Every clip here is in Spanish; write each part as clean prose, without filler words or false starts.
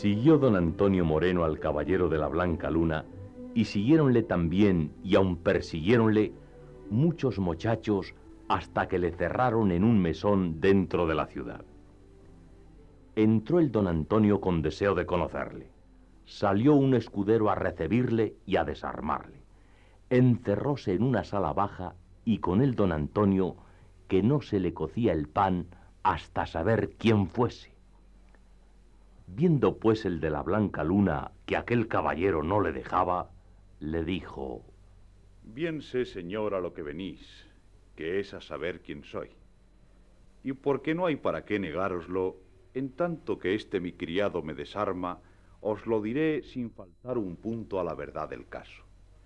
Siguió don Antonio Moreno al caballero de la Blanca Luna, y siguiéronle también, y aun persiguiéronle, muchos muchachos, hasta que le cerraron en un mesón dentro de la ciudad. Entró el don Antonio con deseo de conocerle. Salió un escudero a recibirle y a desarmarle. Encerróse en una sala baja, y con él don Antonio, que no se le cocía el pan hasta saber quién fuese. Viendo pues el de la Blanca Luna que aquel caballero no le dejaba, le dijo: Bien sé, señor, a lo que venís, que es a saber quién soy. Y porque no hay para qué negároslo, en tanto que este mi criado me desarma, os lo diré sin faltar un punto a la verdad del caso.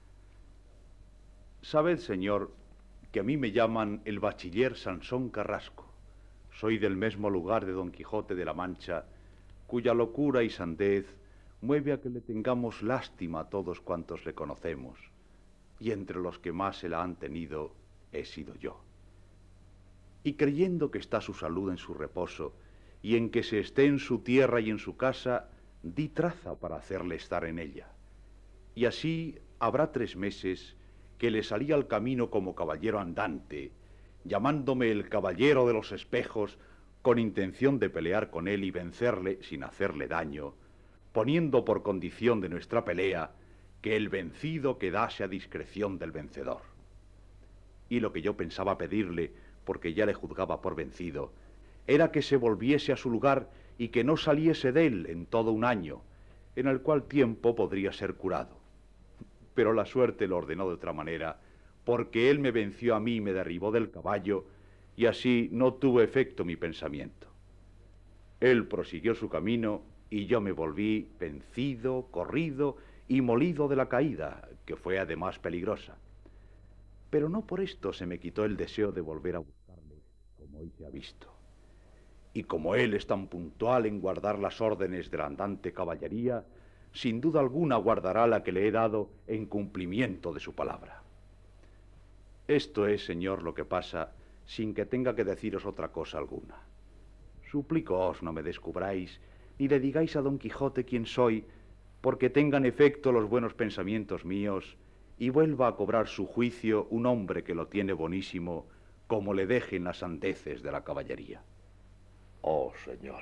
Sabed, señor, que a mí me llaman el bachiller Sansón Carrasco. Soy del mismo lugar de Don Quijote de la Mancha, cuya locura y sandez mueve a que le tengamos lástima a todos cuantos le conocemos, y entre los que más se la han tenido he sido yo. Y creyendo que está su salud en su reposo, y en que se esté en su tierra y en su casa, di traza para hacerle estar en ella. Y así habrá 3 meses que le salí al camino como caballero andante, llamándome el caballero de los espejos, con intención de pelear con él y vencerle sin hacerle daño, poniendo por condición de nuestra pelea que el vencido quedase a discreción del vencedor. Y lo que yo pensaba pedirle, porque ya le juzgaba por vencido, era que se volviese a su lugar y que no saliese de él en todo un año, en el cual tiempo podría ser curado. Pero la suerte lo ordenó de otra manera, porque él me venció a mí y me derribó del caballo, y así no tuvo efecto mi pensamiento. Él prosiguió su camino, y yo me volví vencido, corrido y molido de la caída, que fue además peligrosa. Pero no por esto se me quitó el deseo de volver a buscarle, como hoy se ha visto. Y como él es tan puntual en guardar las órdenes de la andante caballería, sin duda alguna guardará la que le he dado en cumplimiento de su palabra. Esto es, señor, lo que pasa, sin que tenga que deciros otra cosa alguna. Suplícoos no me descubráis, ni le digáis a Don Quijote quién soy, porque tengan efecto los buenos pensamientos míos, y vuelva a cobrar su juicio un hombre que lo tiene bonísimo, como le dejen las sandeces de la caballería. Oh, señor,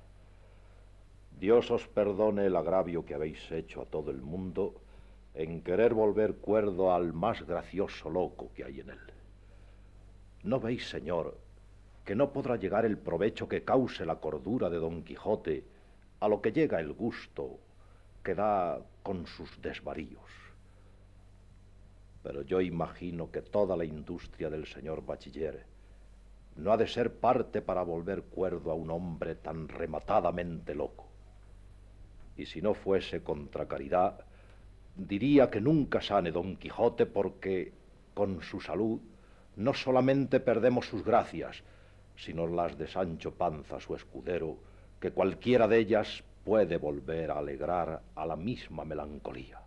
Dios os perdone el agravio que habéis hecho a todo el mundo en querer volver cuerdo al más gracioso loco que hay en él. ¿No veis, señor, que no podrá llegar el provecho que cause la cordura de Don Quijote a lo que llega el gusto que da con sus desvaríos? Pero yo imagino que toda la industria del señor bachiller no ha de ser parte para volver cuerdo a un hombre tan rematadamente loco. Y si no fuese contra caridad, diría que nunca sane Don Quijote, porque con su salud no solamente perdemos sus gracias, sino las de Sancho Panza, su escudero, que cualquiera de ellas puede volver a alegrar a la misma melancolía.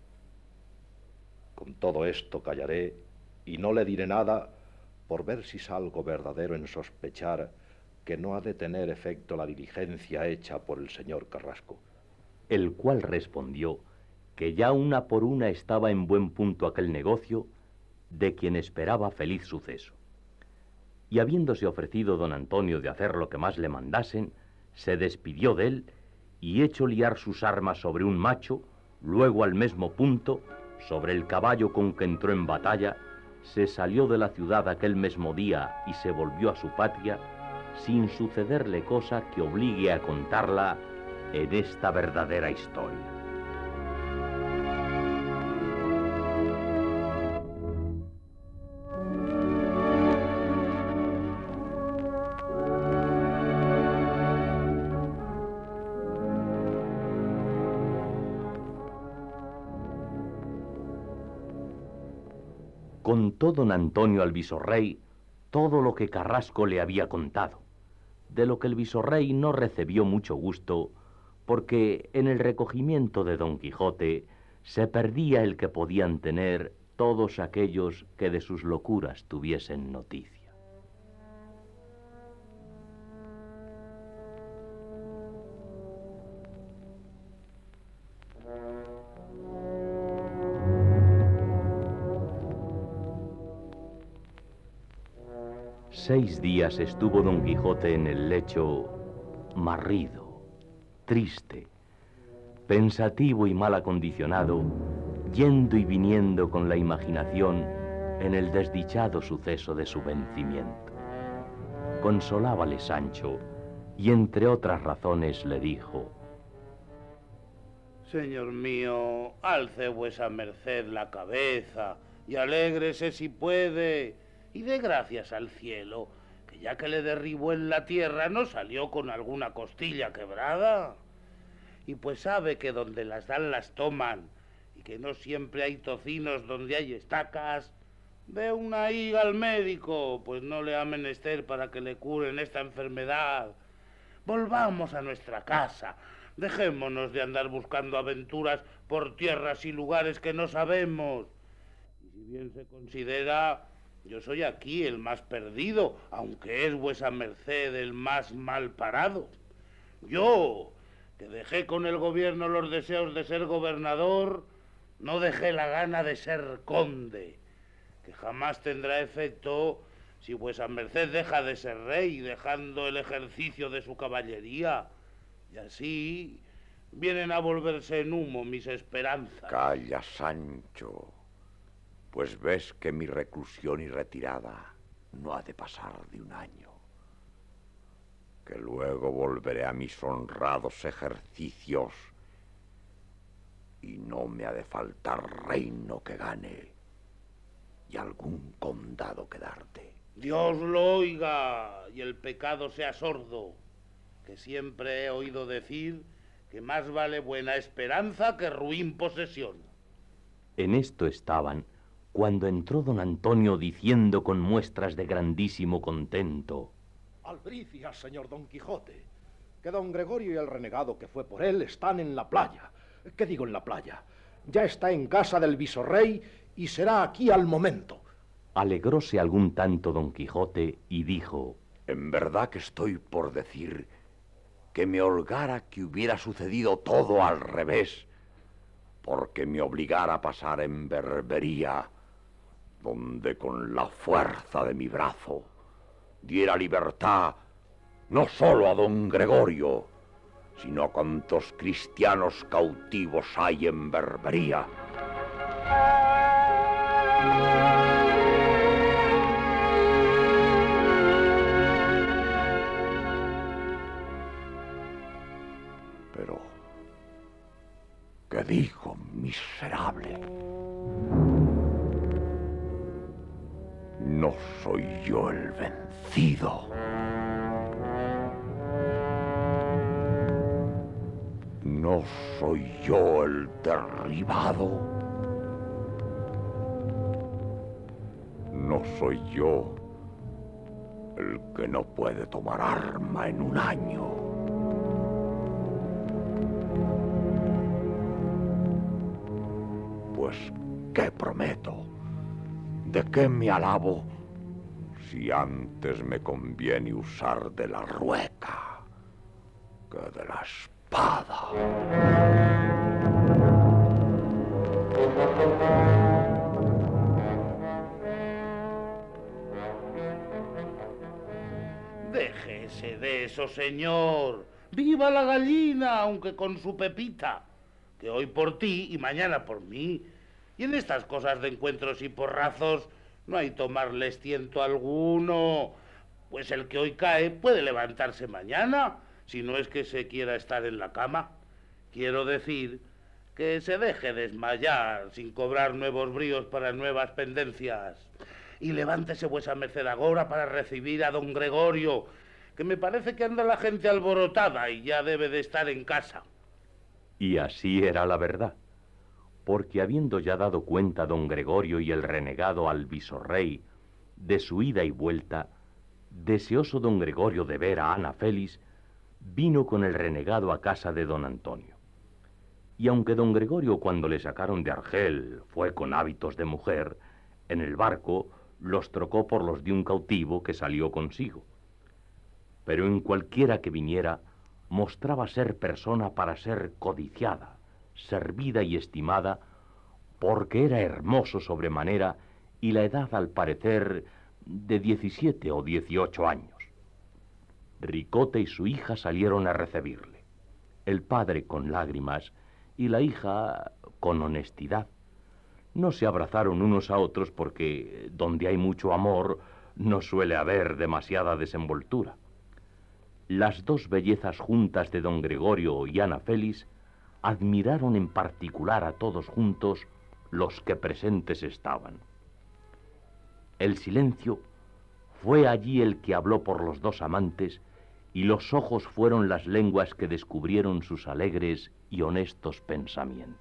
Con todo esto callaré y no le diré nada, por ver si salgo verdadero en sospechar que no ha de tener efecto la diligencia hecha por el señor Carrasco. El cual respondió que ya una por una estaba en buen punto aquel negocio, de quien esperaba feliz suceso. Y habiéndose ofrecido don Antonio de hacer lo que más le mandasen, se despidió de él, y hecho liar sus armas sobre un macho, luego al mismo punto, sobre el caballo con que entró en batalla, se salió de la ciudad aquel mismo día y se volvió a su patria, sin sucederle cosa que obligue a contarla en esta verdadera historia. Contó don Antonio al visorrey todo lo que Carrasco le había contado, de lo que el visorrey no recibió mucho gusto, porque en el recogimiento de Don Quijote se perdía el que podían tener todos aquellos que de sus locuras tuviesen noticia. 6 días estuvo don Quijote en el lecho marrido, triste, pensativo y mal acondicionado, yendo y viniendo con la imaginación en el desdichado suceso de su vencimiento. Consolábale Sancho y entre otras razones le dijo: Señor mío, alce vuesa merced la cabeza y alégrese si puede, y dé gracias al cielo, que ya que le derribó en la tierra no salió con alguna costilla quebrada. Y pues sabe que donde las dan las toman, y que no siempre hay tocinos donde hay estacas, dé una higa al médico, pues no le ha menester para que le curen esta enfermedad. Volvamos a nuestra casa, dejémonos de andar buscando aventuras por tierras y lugares que no sabemos. Y si bien se considera, yo soy aquí el más perdido, aunque es vuesa merced el más mal parado. Yo, que dejé con el gobierno los deseos de ser gobernador, no dejé la gana de ser conde, que jamás tendrá efecto si vuesa merced deja de ser rey, dejando el ejercicio de su caballería. Y así vienen a volverse en humo mis esperanzas. Calla, Sancho, pues ves que mi reclusión y retirada no ha de pasar de 1 año, que luego volveré a mis honrados ejercicios y no me ha de faltar reino que gane y algún condado que darte. Dios lo oiga y el pecado sea sordo, que siempre he oído decir que más vale buena esperanza que ruin posesión. En esto estaban cuando entró don Antonio diciendo con muestras de grandísimo contento: Albricias, señor Don Quijote, que don Gregorio y el renegado que fue por él están en la playa. ¿Qué digo en la playa? Ya está en casa del visorrey y será aquí al momento. Alegróse algún tanto don Quijote y dijo: En verdad que estoy por decir que me holgara que hubiera sucedido todo al revés, porque me obligara a pasar en Berbería, donde con la fuerza de mi brazo diera libertad no solo a don Gregorio, sino a cuantos cristianos cautivos hay en Berbería. Pero, ¿qué digo, miserable? No soy yo el vencido. No soy yo el derribado. No soy yo el que no puede tomar arma en 1 año. Pues, ¿qué prometo? ¿De qué me alabo si antes me conviene usar de la rueca que de la espada? Déjese de eso, señor. ¡Viva la gallina, aunque con su pepita! Que hoy por ti y mañana por mí. Y en estas cosas de encuentros y porrazos no hay tomarles tiento alguno, pues el que hoy cae puede levantarse mañana, si no es que se quiera estar en la cama. Quiero decir que se deje desmayar sin cobrar nuevos bríos para nuevas pendencias. Y levántese vuesa merced agora para recibir a don Gregorio, que me parece que anda la gente alborotada y ya debe de estar en casa. Y así era la verdad, porque habiendo ya dado cuenta don Gregorio y el renegado al visorrey de su ida y vuelta, deseoso don Gregorio de ver a Ana Félix, vino con el renegado a casa de don Antonio. Y aunque don Gregorio, cuando le sacaron de Argel, fue con hábitos de mujer, en el barco los trocó por los de un cautivo que salió consigo. Pero en cualquiera que viniera, mostraba ser persona para ser codiciada, servida y estimada, porque era hermoso sobremanera y la edad al parecer de 17 o 18 años. Ricote y su hija salieron a recibirle, el padre con lágrimas y la hija con honestidad. No se abrazaron unos a otros porque donde hay mucho amor no suele haber demasiada desenvoltura. Las dos bellezas juntas de don Gregorio y Ana Félix admiraron en particular a todos juntos los que presentes estaban. El silencio fue allí el que habló por los dos amantes, y los ojos fueron las lenguas que descubrieron sus alegres y honestos pensamientos.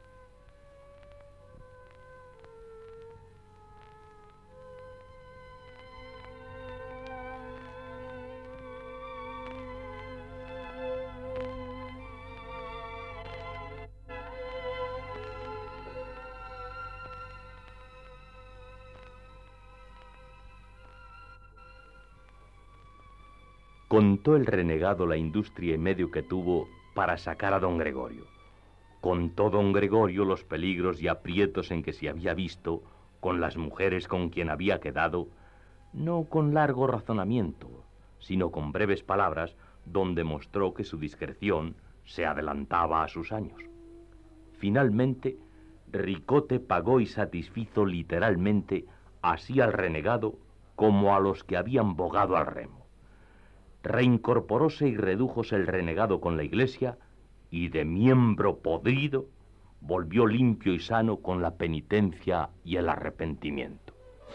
Contó el renegado la industria y medio que tuvo para sacar a don Gregorio. Contó don Gregorio los peligros y aprietos en que se había visto con las mujeres con quien había quedado, no con largo razonamiento, sino con breves palabras, donde mostró que su discreción se adelantaba a sus años. Finalmente, Ricote pagó y satisfizo literalmente así al renegado como a los que habían bogado al remo. Reincorporóse y redújose el renegado con la iglesia, y de miembro podrido volvió limpio y sano con la penitencia y el arrepentimiento.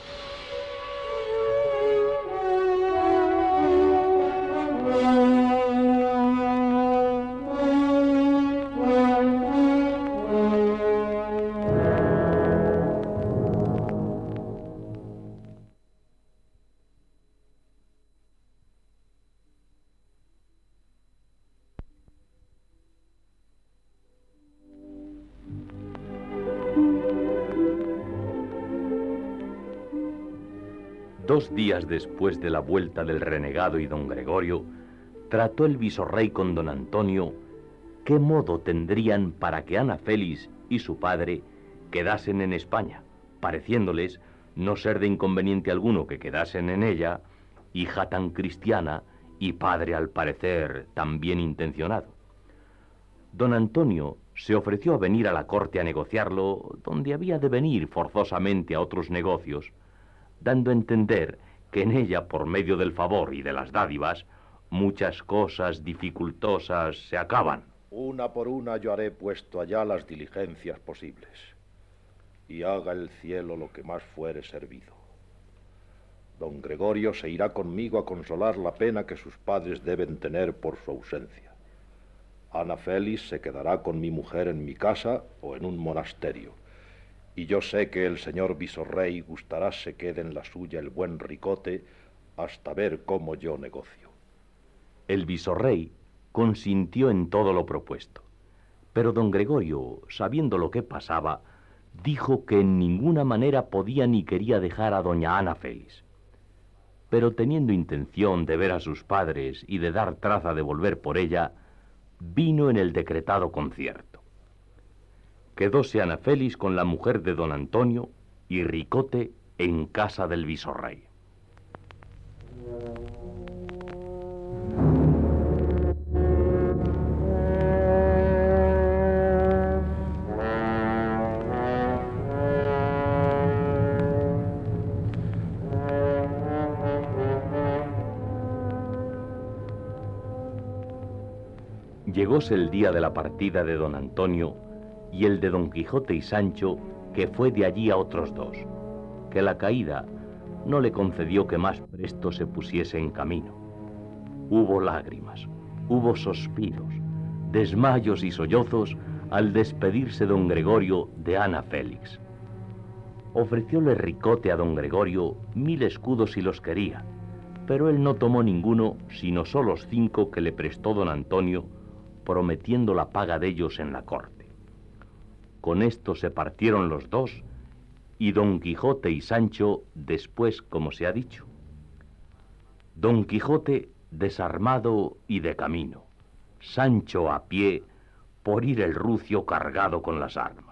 Dos días después de la vuelta del renegado y don Gregorio, trató el visorrey con don Antonio qué modo tendrían para que Ana Félix y su padre quedasen en España, pareciéndoles no ser de inconveniente alguno que quedasen en ella, hija tan cristiana y padre al parecer tan bien intencionado. Don Antonio se ofreció a venir a la corte a negociarlo, donde había de venir forzosamente a otros negocios, dando a entender que en ella, por medio del favor y de las dádivas, muchas cosas dificultosas se acaban. Una por una yo haré puesto allá las diligencias posibles, y haga el cielo lo que más fuere servido. Don Gregorio se irá conmigo a consolar la pena que sus padres deben tener por su ausencia. Ana Félix se quedará con mi mujer en mi casa o en un monasterio, y yo sé que el señor visorrey gustará se quede en la suya el buen Ricote hasta ver cómo yo negocio. El visorrey consintió en todo lo propuesto, pero don Gregorio, sabiendo lo que pasaba, dijo que en ninguna manera podía ni quería dejar a doña Ana Félix. Pero teniendo intención de ver a sus padres y de dar traza de volver por ella, vino en el decretado concierto. Quedóse Ana Félix con la mujer de don Antonio y Ricote en casa del visorrey. Llegóse el día de la partida de don Antonio y el de don Quijote y Sancho, que fue de allí a otros dos, que la caída no le concedió que más presto se pusiese en camino. Hubo lágrimas, hubo suspiros, desmayos y sollozos al despedirse don Gregorio de Ana Félix. Ofrecióle Ricote a don Gregorio 1000 escudos si los quería, pero él no tomó ninguno, sino solos 5 que le prestó don Antonio, prometiendo la paga de ellos en la corte. Con esto se partieron los dos, y don Quijote y Sancho después, como se ha dicho. Don Quijote desarmado y de camino, Sancho a pie, por ir el rucio cargado con las armas.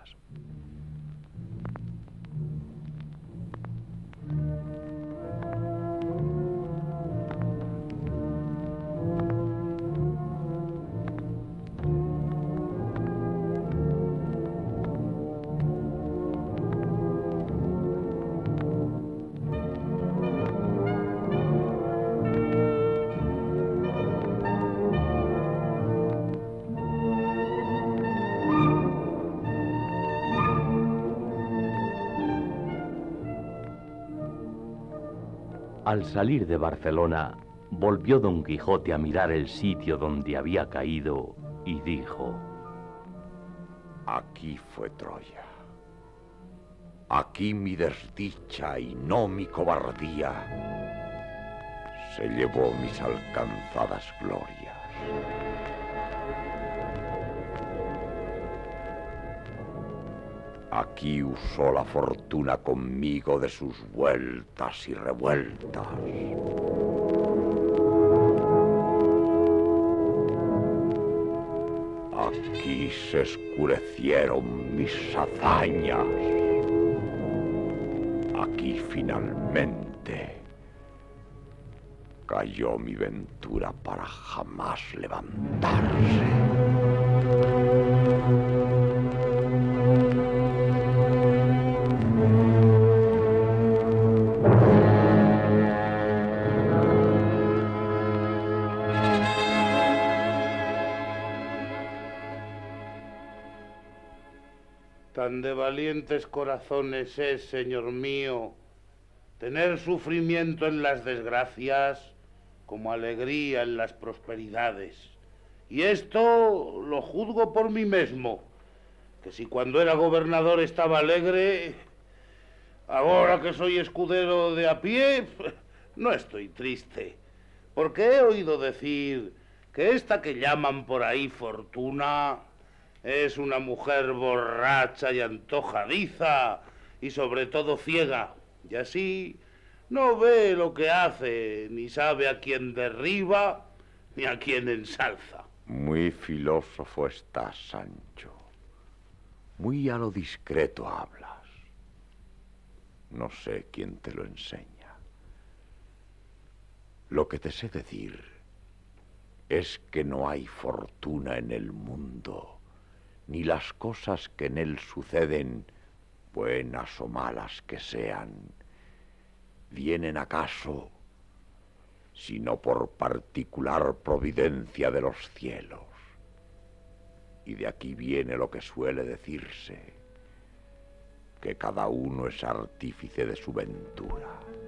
Al salir de Barcelona, volvió Don Quijote a mirar el sitio donde había caído y dijo: Aquí fue Troya. Aquí mi desdicha y no mi cobardía se llevó mis alcanzadas glorias. Aquí usó la fortuna conmigo de sus vueltas y revueltas. Aquí se escurecieron mis hazañas. Aquí finalmente cayó mi ventura para jamás levantarse. Tan de valientes corazones es, señor mío, tener sufrimiento en las desgracias como alegría en las prosperidades. Y esto lo juzgo por mí mismo, que si cuando era gobernador estaba alegre, ahora que soy escudero de a pie, no estoy triste, porque he oído decir que esta que llaman por ahí fortuna es una mujer borracha y antojadiza y sobre todo ciega, y así no ve lo que hace, ni sabe a quién derriba ni a quién ensalza. Muy filósofo estás, Sancho. Muy a lo discreto hablas. No sé quién te lo enseña. Lo que te sé decir es que no hay fortuna en el mundo, ni las cosas que en él suceden, buenas o malas que sean, vienen acaso sino por particular providencia de los cielos. Y de aquí viene lo que suele decirse, que cada uno es artífice de su ventura.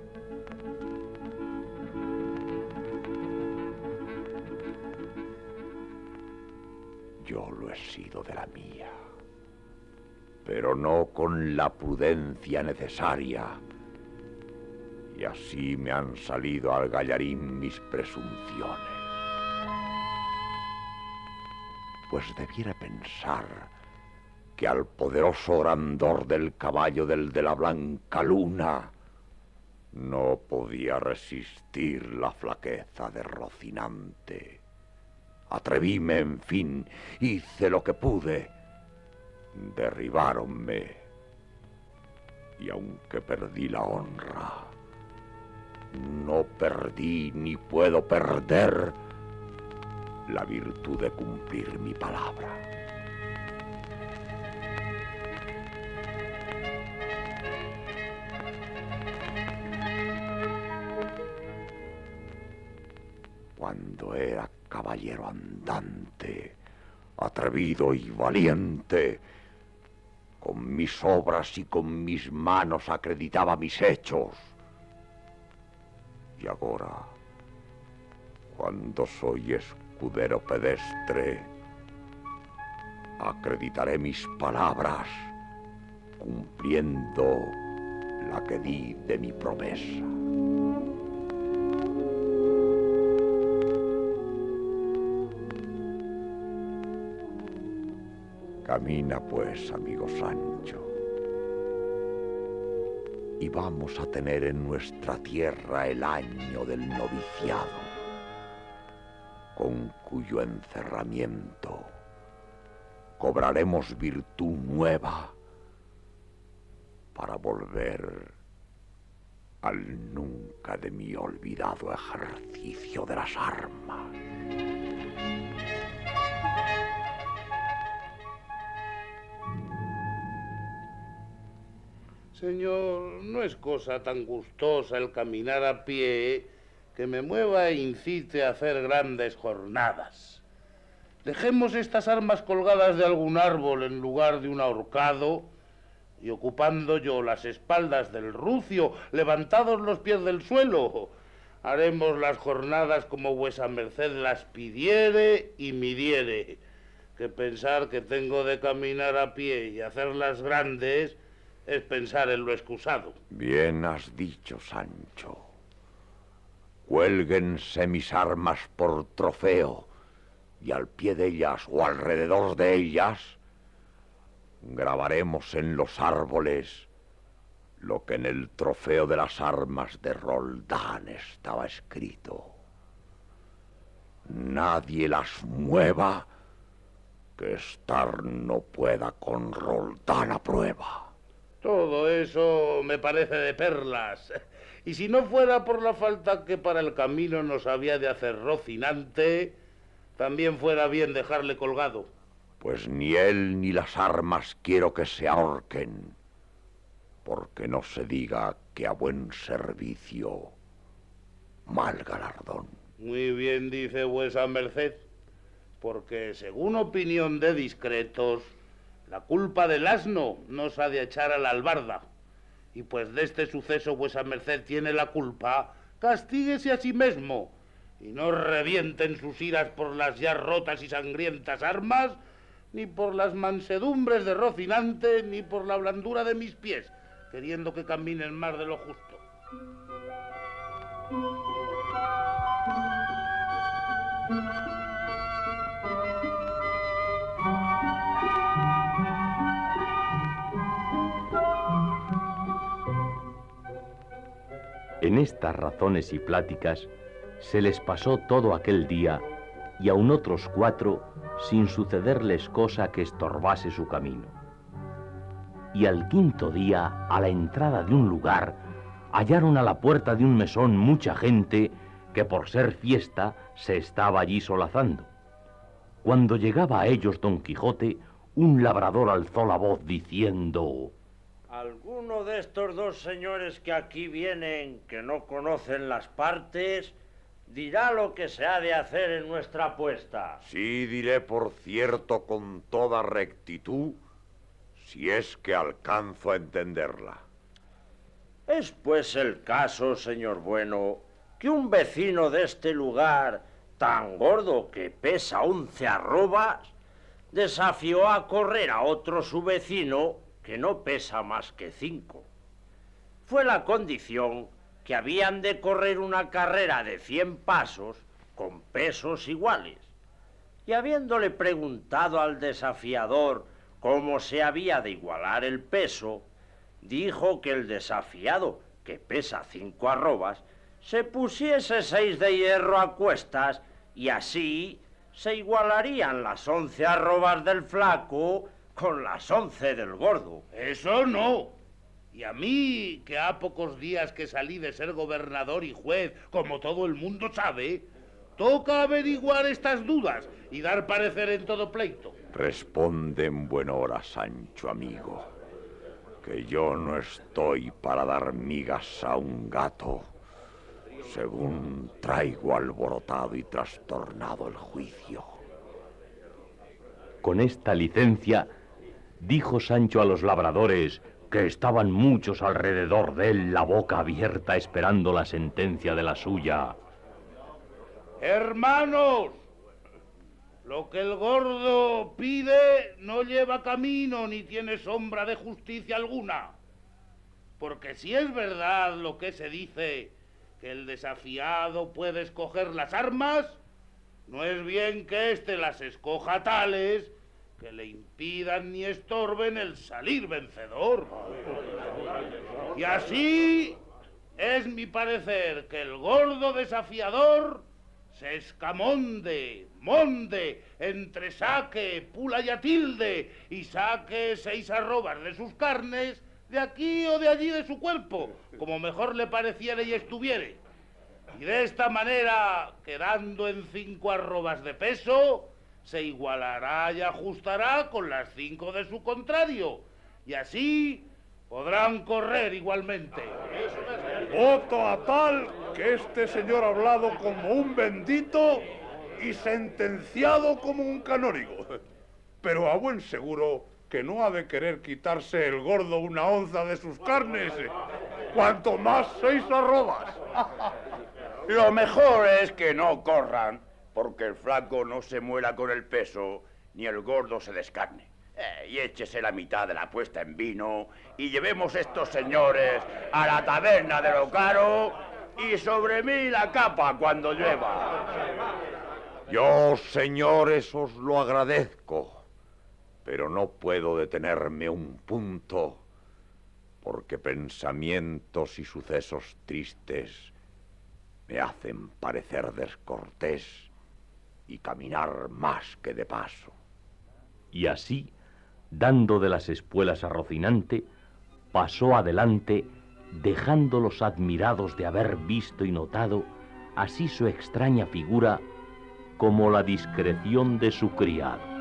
Yo lo he sido de la mía, pero no con la prudencia necesaria, y así me han salido al gallarín mis presunciones. Pues debiera pensar que al poderoso grandor del caballo del de la blanca luna no podía resistir la flaqueza de Rocinante. Atrevíme, en fin, hice lo que pude. Derribáronme, y aunque perdí la honra, no perdí ni puedo perder la virtud de cumplir mi palabra. Cuando era caballero andante, atrevido y valiente, con mis obras y con mis manos acreditaba mis hechos. Y ahora, cuando soy escudero pedestre, acreditaré mis palabras, cumpliendo la que di de mi promesa. Camina pues, amigo Sancho, y vamos a tener en nuestra tierra el año del noviciado, con cuyo encerramiento cobraremos virtud nueva para volver al nunca de mí olvidado ejercicio de las armas. Señor, no es cosa tan gustosa el caminar a pie que me mueva e incite a hacer grandes jornadas. Dejemos estas armas colgadas de algún árbol en lugar de un ahorcado y ocupando yo las espaldas del rucio, levantados los pies del suelo, haremos las jornadas como vuesa merced las pidiere y midiere, que pensar que tengo de caminar a pie y hacerlas grandes es pensar en lo excusado. Bien has dicho, Sancho. Cuélguense mis armas por trofeo, y al pie de ellas o alrededor de ellas grabaremos en los árboles lo que en el trofeo de las armas de Roldán estaba escrito. Nadie las mueva, que estar no pueda con Roldán a prueba. Todo eso me parece de perlas. Y si no fuera por la falta que para el camino nos había de hacer Rocinante, también fuera bien dejarle colgado. Pues ni él ni las armas quiero que se ahorquen, porque no se diga que a buen servicio, mal galardón. Muy bien dice vuesa merced, porque según opinión de discretos, la culpa del asno nos ha de echar a la albarda. Y pues de este suceso vuesa merced tiene la culpa, castíguese a sí mismo, y no revienten sus iras por las ya rotas y sangrientas armas, ni por las mansedumbres de Rocinante, ni por la blandura de mis pies, queriendo que caminen más de lo justo. En estas razones y pláticas se les pasó todo aquel día y aun otros 4 sin sucederles cosa que estorbase su camino. Y al 5.º día, a la entrada de un lugar, hallaron a la puerta de un mesón mucha gente que por ser fiesta se estaba allí solazando. Cuando llegaba a ellos Don Quijote, un labrador alzó la voz diciendo: ¿Alguno de estos 2 señores que aquí vienen, que no conocen las partes, dirá lo que se ha de hacer en nuestra apuesta? Sí diré, por cierto, con toda rectitud, si es que alcanzo a entenderla. Es pues el caso, señor bueno, que un vecino de este lugar, tan gordo que pesa 11 arrobas, desafió a correr a otro su vecino que no pesa más que 5. Fue la condición que habían de correr una carrera de 100 pasos con pesos iguales. Y habiéndole preguntado al desafiador cómo se había de igualar el peso, dijo que el desafiado, que pesa 5 arrobas, se pusiese 6 de hierro a cuestas, y así se igualarían las 11 arrobas del flaco con las 11 del gordo. Eso no. Y a mí, que ha pocos días que salí de ser gobernador y juez, como todo el mundo sabe, toca averiguar estas dudas y dar parecer en todo pleito. Responde en buena hora, Sancho amigo, que yo no estoy para dar migas a un gato, según traigo alborotado y trastornado el juicio. Con esta licencia, dijo Sancho a los labradores, que estaban muchos alrededor de él, la boca abierta, esperando la sentencia de la suya: Hermanos, lo que el gordo pide no lleva camino ni tiene sombra de justicia alguna. Porque si es verdad lo que se dice, que el desafiado puede escoger las armas, no es bien que éste las escoja tales que le impidan ni estorben el salir vencedor. Y así es mi parecer que el gordo desafiador se escamonde, monde, entresaque, pula y atilde, y saque 6 arrobas de sus carnes, de aquí o de allí de su cuerpo, como mejor le pareciere y estuviere. Y de esta manera, quedando en 5 arrobas de peso, se igualará y ajustará con las 5 de su contrario, y así podrán correr igualmente. Voto a tal que este señor ha hablado como un bendito y sentenciado como un canónigo. Pero a buen seguro que no ha de querer quitarse el gordo una onza de sus carnes, cuanto más 6 arrobas. Lo mejor es que no corran, porque el flaco no se muera con el peso, ni el gordo se descarne. Y échese la mitad de la puesta en vino, y llevemos estos señores a la taberna de lo caro, y sobre mí la capa cuando llueva. Yo, señores, os lo agradezco, pero no puedo detenerme un punto, porque pensamientos y sucesos tristes me hacen parecer descortés y caminar más que de paso. Y así, dando de las espuelas a Rocinante, pasó adelante, dejándolos admirados de haber visto y notado así su extraña figura como la discreción de su criado.